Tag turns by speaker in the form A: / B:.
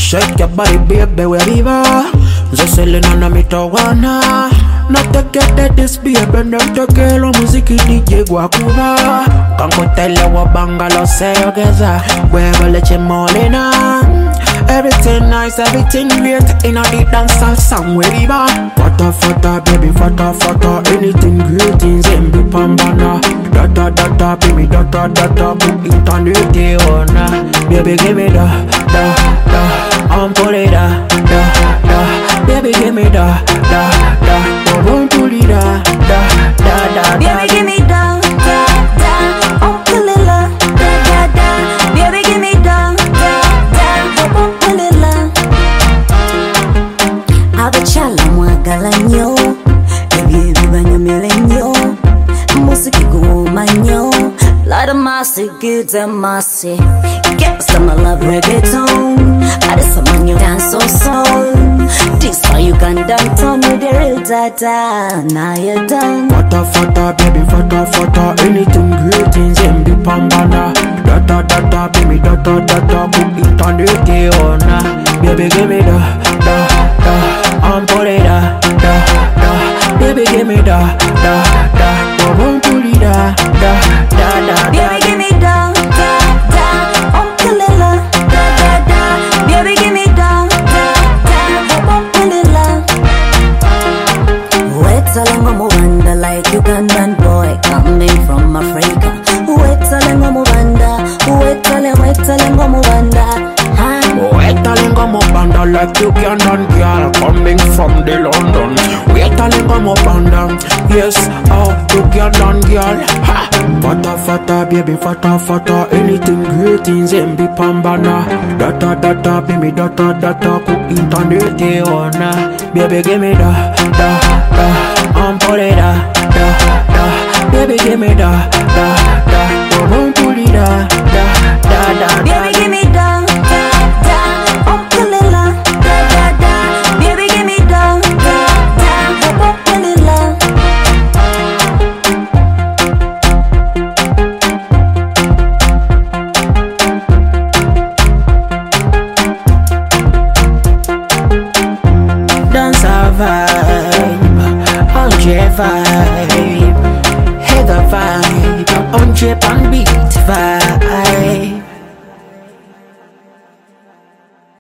A: Shake your body baby wherever. Zoselina na mitawana. Natekete this baby natekelo muziki DJ Gwakuba. Kankotele wa bangalo seyogeza. Wewe leche molina. Everything nice, everything great. In a the dancehall song wherever. Fata fata baby fata fata. Anything great in Zembi Pambana. Data data baby data data. Book internet ona. Baby give me da. I'm put it da. Baby give me da. Won't pull it da.
B: Baby give me da. I'm pull it la. Baby give me da. I'm pull it la. Abachala mwagala nyo. Ebi banyo milenyo. Musiki gumanyo. Lot of massy, good and massy. Get some love reggaeton. I just some you dance so. This how you can dance on with the real dada. Now you're done.
A: Fata fata baby fata fata. Anything great in Zembi Pambana. Data baby data. Book internet ona. Baby give me da. I'm put it da. Baby give me da. Won't pull it da.
B: Baby give me da. I'm killing la. Baby give me da. I'm killing la. Wait till I'm wonder like Ugandan boy coming from Africa. Wait till I'm wonder. Wait till I'm wonder.
A: Wait telling I'm up under like Ugandan girl coming from the London. Wait telling I'm up under, yes, oh Ugandan girl. Ha! Fata baby fata. Anything great in Zembi Pambana. Data baby data. Cook internet ona. Baby give me da. I'm put it da. Baby give me da. Won't pull it da.
B: Baby give me da. I'm killing la. Baby give me da. I'm killing la.
A: Dance a vibe, on your vibe.